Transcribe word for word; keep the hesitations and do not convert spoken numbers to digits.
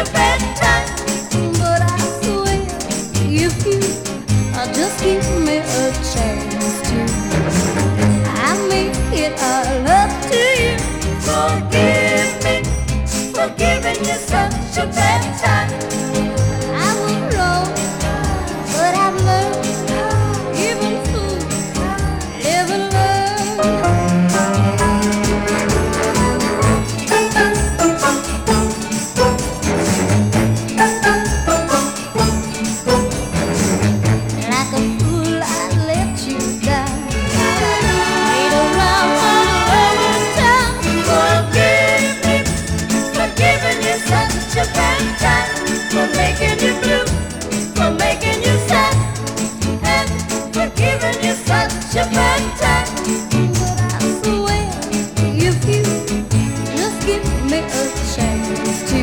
a bad time. But I swear, if you uh, just give me a chance to, I make it all up to you. Forgive me for giving you such a bad time. I was wrong, but I've learned, even fools live and like a fool, I let you down. Made a round over town. Forgive me for giving you such a bad time, for making you blue, for making you sad, and for giving you such a bad time. But I swear, if you just give me a chance to,